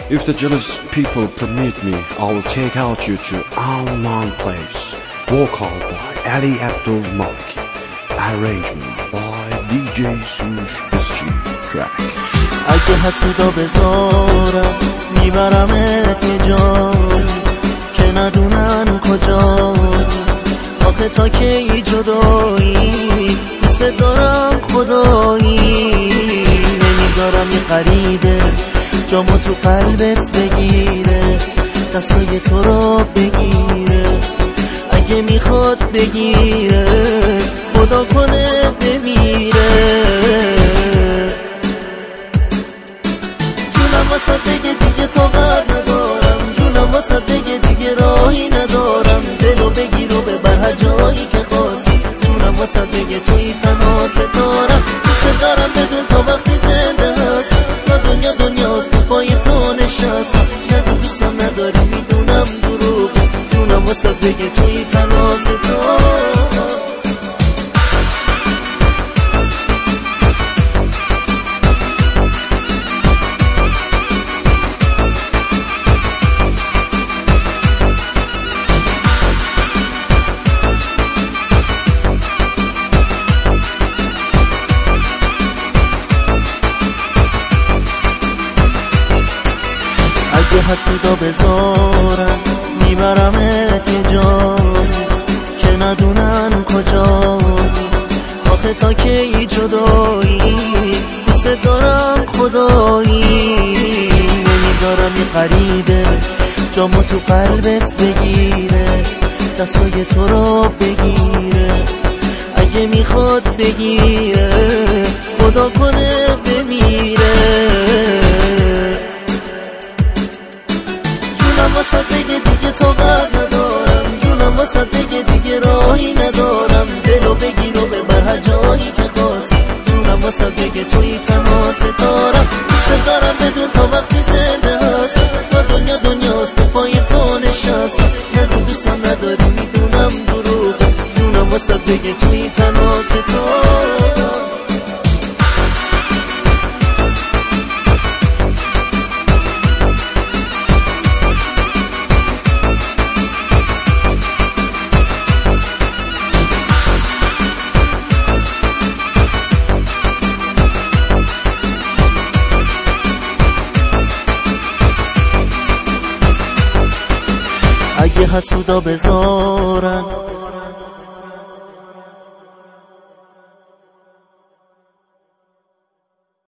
If the jealous people permit me, I will take out you to unknown place. Vocal by Ali Abdul Malik. Arrangement by DJ Sush History Track. اگه حسودا بذارم میبرمت یه جایی که ندونن کجایی. آخه تا کی جدایی دوست دارم خدایی. نمیذارم یه غریبه جامو تو قلبت بگیره، دستای تو رو بگیره. اگه میخواد بگیره خدا کنه بمیره. جونم واسه بگه دیگه طاقت ندارم، جونم واسه بگه دیگه راهی ندارم. دلو بگیر و ببر هر جایی که خواستی. جونم واسه بگه توی تنها ستارم، دوست دارم بدون تا وقتی زنده هستم. دنیا دنیاست پای تو نشستم، نه دوستم نداری میدونم دروغه. جونم واسه بگه توی تنها ستارم. اگه حسودا بذارم میبرمت یه جایی که ندونن کجایی. آخه تا کی جدایی دوست دارم خدایی. نمیذارم یه غریبه جامو تو قلبت بگیره، دستای تو رو بگیره. اگه میخواد بگیره خدا کنه بمیره. جونم واسه بگه دیگه طاقت ندارم، جونم واسه بگه دیگه راهی ندارم. دلو بگیر و ببر هر جایی که خواستی. جونم واسه بگه توی تنها ستارم، دوست دارم بدون تا وقتی زنده هستم. تا دنیا دنیاست به پای تو نشستم، نه دوستم نداری میدونم دروغه. جونم واسه بگه توی تنها ستارم. اگه حسودا بذارن